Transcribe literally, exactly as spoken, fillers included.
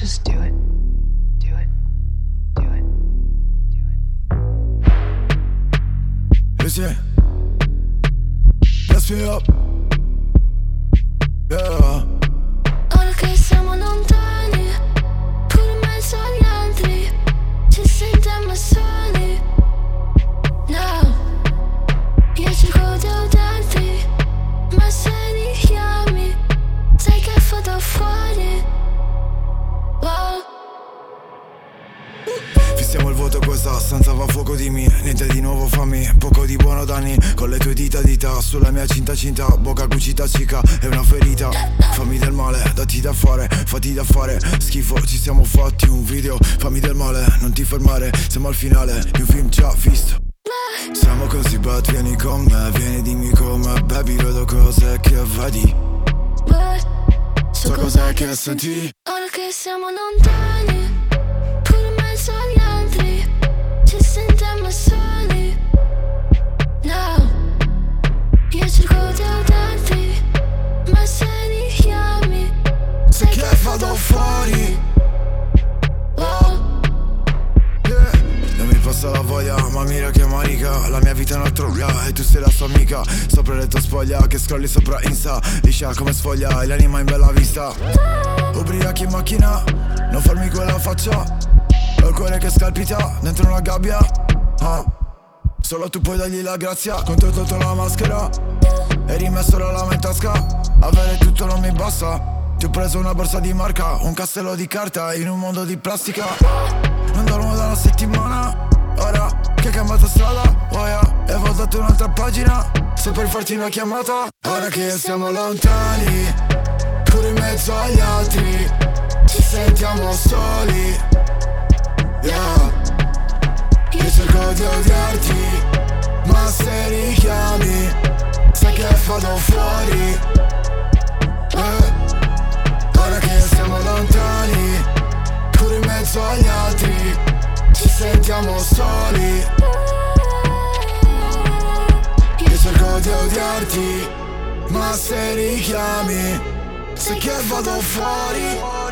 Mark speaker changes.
Speaker 1: Just do it. Do it. Do it. Do it.
Speaker 2: Listen. Let's me up. Yeah.
Speaker 3: Ora che siamo lontani, pure in mezzo agli altri, ci sentiamo soli. No, io cerco di odiarti, ma se richiami, sai che vado fuori. Wow.
Speaker 2: Fissiamo il voto, questa stanza va a fuoco di me. Niente di nuovo, fammi poco di buono danni. Con le tue dita dita sulla mia cinta cinta, bocca cucita cica, è una ferita. Fammi del male, datti da fare, fatti da fare. Schifo, ci siamo fatti un video. Fammi del male, non ti fermare, siamo al finale di un film già visto. Siamo così bad, vieni con me, vieni dimmi come. Baby, vedo cose che vedi, so cos'è che senti.
Speaker 3: Ora che siamo lontani, pure in mezzo agli altri, ci sentiamo soli. No, io cerco di odiarti, ma se richiami, sai che
Speaker 2: vado fuori.
Speaker 3: wow.
Speaker 2: Yeah. Non mi passa la voglia, ma mira che marica. La mia vita è una droga e tu sei la sua amica. Sopra le tue spoglia che scrolli sopra Insta, liscia come sfoglia e l'anima in bella vista. Ubriachi in macchina, non farmi quella faccia. Ho il cuore che scalpita dentro una gabbia, ah. Solo tu puoi dargli la grazia. Con te ho tolto la maschera e rimesso la lama in tasca. Avere tutto non mi basta. Ti ho preso una borsa di marca, un castello di carta in un mondo di plastica. Non dormo da una settimana, ora che hai cambiato strada, oh yeah, e ho dato un'altra pagina, sto per farti una chiamata. Ora che siamo lontani, pure in mezzo agli altri, ci sentiamo soli. Yeah, io cerco di odiarti, ma se richiami, sai che vado fuori. Yeah. Ora che siamo lontani, pure in mezzo agli altri, ci sentiamo soli. Io cerco di odiarti, ma se richiami, sai che vado fuori.